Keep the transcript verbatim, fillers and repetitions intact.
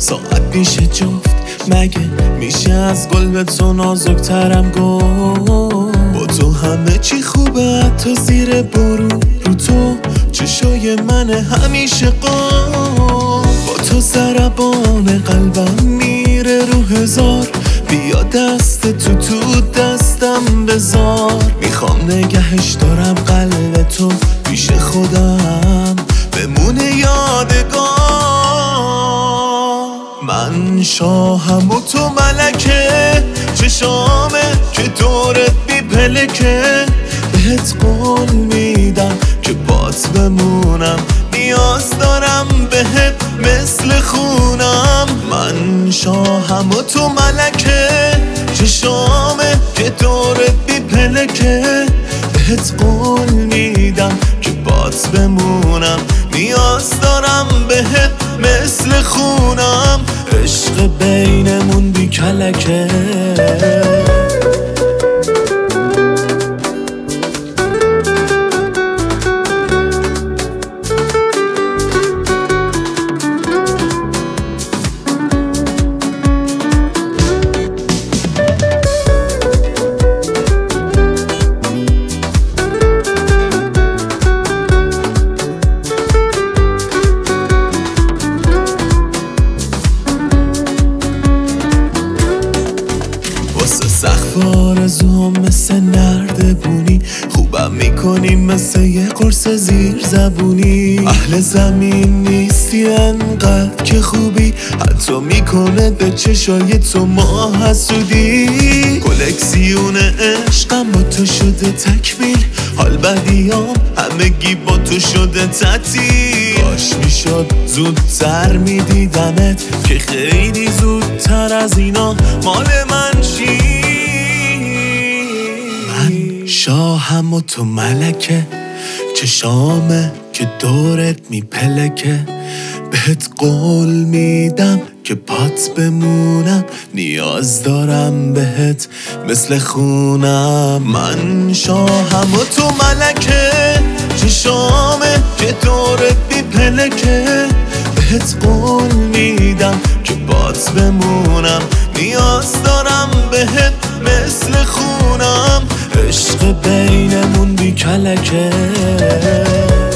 ساعت میشه جفت، مگه میشه از گل به تو نازکترم گفت؟ با تو همه چی خوبه، حتی زیر بارون. رو تو چشای من همیشه قام، با تو ضربان قلبم میره رو هزار. بیا دست تو تو دستم بذار، میخوام نگهش دارم قلب تو پیش خودم بمونه یادگار. من شاهم و تو ملکه، چشامه که دورت بی پلکه. بهت قول میدم که بات بمونم، نیاز دارم بهت مثل خونم. من شاهم و تو ملکه، چشامه که دورت بی پلکه. بهت قول میدم که بات بمونم، نیاز دارم بهت مثل خونم. عشق بینمون بی کلکه. سقف آرزوام مثل نردبونی، خوبم میکنی مثل یه قرص زیر زبونی. اهل زمین نیستی انقدر که خوبی، حتی میکنه به چشای تو ما حسودی. کلکسیون عشقم با تو شده تکمیل، حال بدیام همگی با تو شده تعطیل. کاش میشد زودتر میدیدمت، که خیلی زودتر از اینا مال من شی. من شاهم و تو ملکه، چشامه که دورت میپلکه. بهت قول میدم که پات بمونم، نیاز دارم بهت مثل خونم. من شاهم و تو ملکه، چشامه که دورت میپلکه. بهت قول میدم که پات بمونم، نیاز دارم بهت مثل خونم. عشق بینمون بی کلکه.